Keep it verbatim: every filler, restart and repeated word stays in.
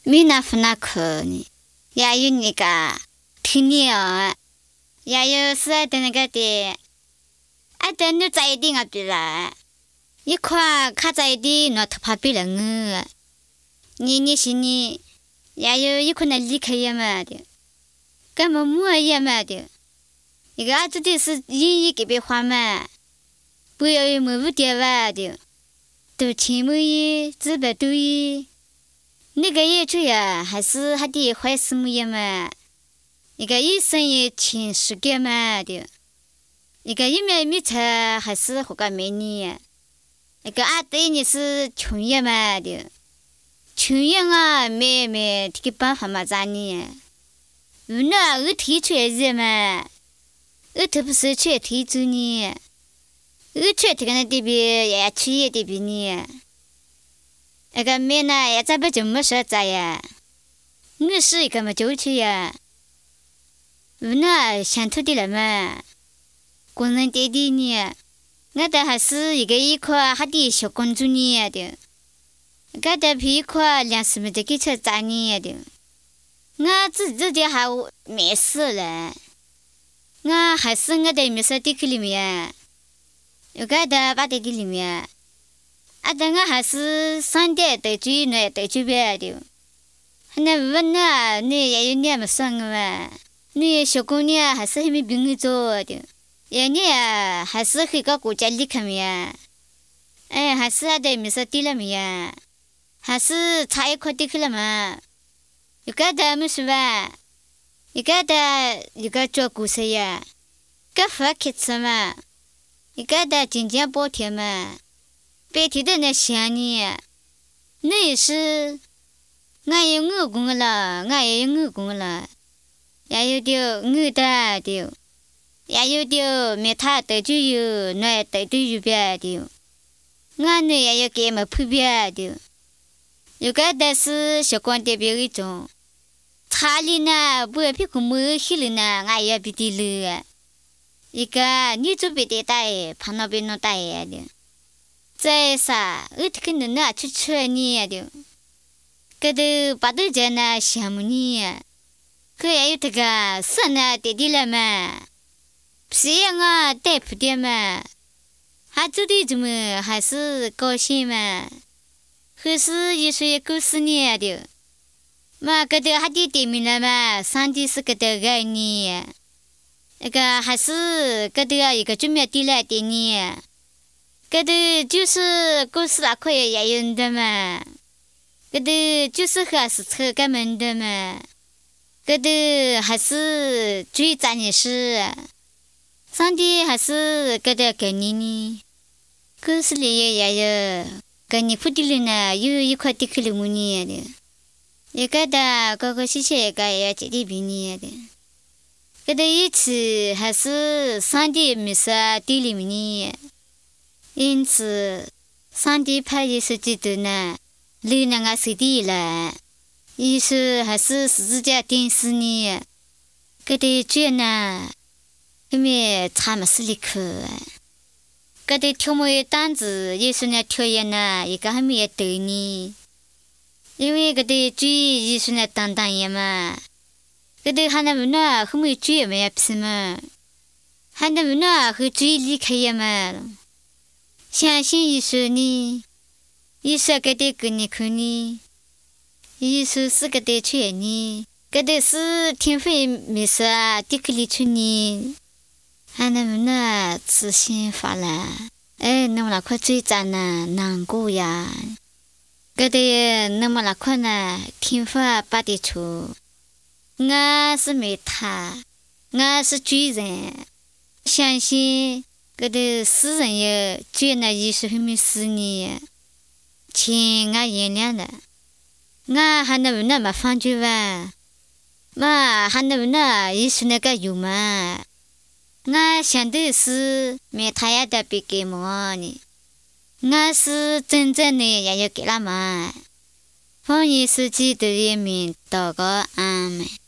米那夫那可呢，也有那个听你啊，也有是的那个的，啊，等你在一定啊，对啦，一块卡在一定，那头发变了我，你你是你，也有一块那离开也嘛的，根本没也嘛的，一个啊，这的是一一给别花嘛，不要有没不点哇的，都钱没有，资本都有。那个也主要还是他的坏事么也嘛，一个医生也请时间嘛的，一个一面没车还是活个美女，一个阿对你是穷人嘛的，穷人啊没没这个办法嘛咋呢？无奈我提出来是嘛，我特不是出来提出呢，我出来这个那这边也去也这边呢。那个没呢，也咋不就没说咋呀？我是一个么就去呀？无奈想土地了嘛，工人爹爹呢，我的还是一个一块还得小公主呢的，我的皮一块两十米的给车砸呢的，我自己的还没事了，我还是我的没事地区里面，有个的把地地里面。啊，等我还是上点得追呢，得追别的。那问那，你也有那么算个嘛？你小姑娘还是还没比我做的，人家还是那个国家里看面，哎，还是还得没说地了面，还是差一块地去了嘛？有个的没说吧？有个的有个做故事呀，个发开始嘛，有个的渐渐包天嘛。白天的那想你，那也是，俺有我工了，俺也有我工了，也有的我的的，也有的没他的就有，那的就有别的，俺呢也有给么普遍的，有个的是小光的别一种，查理呢不要屁股没去了呢，俺也别的了，一个你就别的大爷，旁那边那大爷的。在啥？我这个人呐，去吃你的，个都把都在那羡慕你，可也有这个生呢爹爹了嘛，谁呀我带不的嘛，还做的怎么还是高兴嘛？可是有时也故事呢的，嘛个都还得对面了嘛，上帝是个都爱你，那个还是个都要一个准备的来的你。搿头就是故事那块也有的嘛，搿头就是还是车个门的嘛，搿头还是最赞的是，上帝还是搿头给你呢，故事里也有，给你铺地里呢有一块地去了五年的，一个的高高兴兴一个也接地比你的，搿头一次还是上帝没说地里面呢。因此，上帝派耶稣基督呢，留那个水地了。耶稣还是十字架钉死呢，搿对罪呢，后面差么死里去。搿对跳么一担子，耶稣呢跳也呢，一个还没得呢。因为搿对罪，耶稣呢担当也嘛，搿对还能呢后面罪也没皮嘛，还能呢和罪离开也嘛。相信耶稣呢，耶稣搿对跟你看呢，耶稣是搿对全呢，搿对是天父没说的克里去呢，还能呢自信发了，哎，那么那块最赞呢，难过呀，搿对那么那块呢，天父把的出，我是没他，我是罪人，相信。搿头世人也觉得耶稣后面死呢，请我原谅了，我还能不能嘛放弃吧？嘛还能不能耶稣那个有嘛？我想的是没他也得别给我呢，我是真正的也要给他嘛。奉耶稣基督的名祷告，阿门。